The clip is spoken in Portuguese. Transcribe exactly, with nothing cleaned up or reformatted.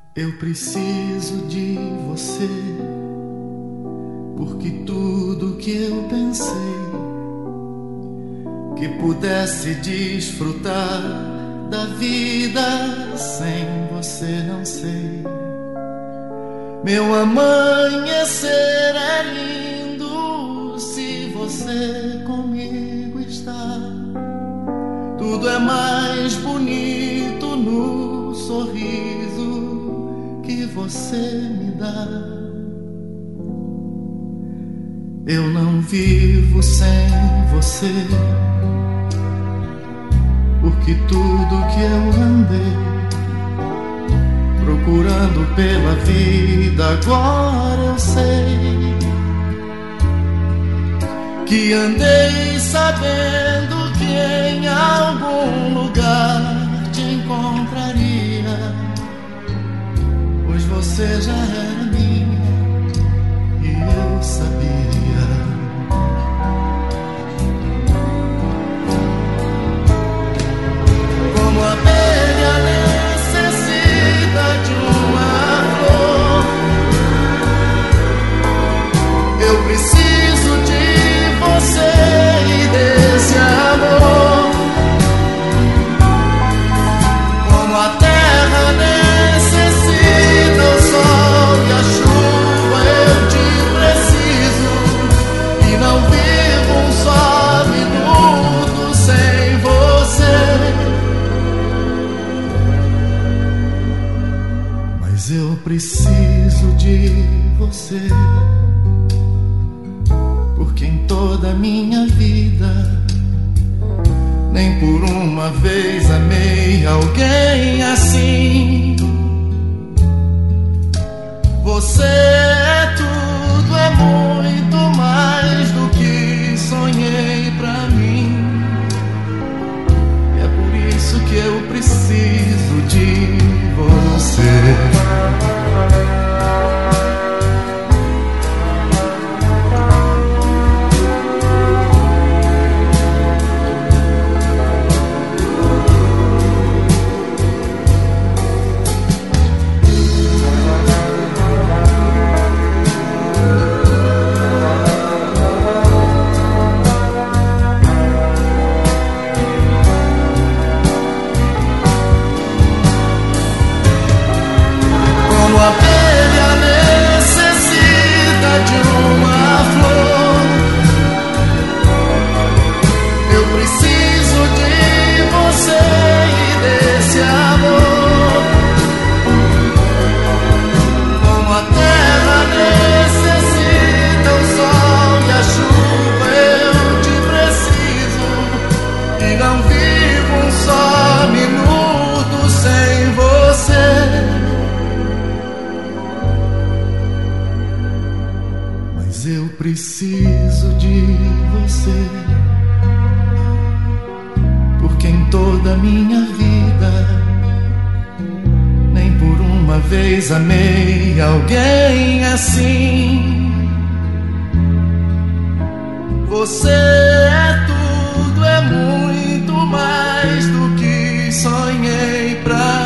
Eu preciso de você, porque tudo que eu pensei que pudesse desfrutar da vida sem você, não sei. Meu amanhecer é lindo se você comigo está. Tudo é mais bonito no sorriso que você me dá. Eu não vivo sem você, porque tudo que eu andei procurando pela vida, agora eu sei que andei sabendo que em algum lugar te encontraria, pois você já era minha e eu sabia. Como a abelha necessita de uma flor, eu preciso de você e desse amor. Como a terra necessita o sol e a chuva, eu te preciso e não vivo um só minuto sem você. Mas eu preciso de você, porque em toda a minha vida nem por uma vez amei alguém assim. Você é tudo, é muito mais do que sonhei pra mim. E é por isso que eu preciso de você. Eu preciso de você, porque em toda a minha vida nem por uma vez amei alguém assim. Você é tudo, é muito mais do que sonhei pra